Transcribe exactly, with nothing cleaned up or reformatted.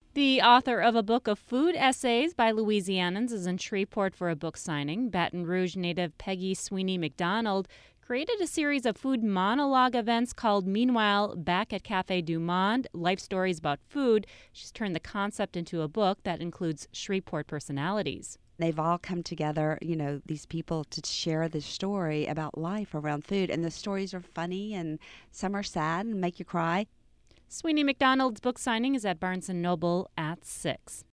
The author of a book of food essays by Louisianans is in Shreveport for a book signing. Baton Rouge native Peggy Sweeney McDonald created a series of food monologue events called Meanwhile Back at Cafe Du Monde, Life Stories About Food. She's turned the concept into a book that includes Shreveport personalities. They've all come together, you know, these people to share this story about life around food. And the stories are funny and some are sad and make you cry. Sweeney McDonald's book signing is at Barnes and Noble at six.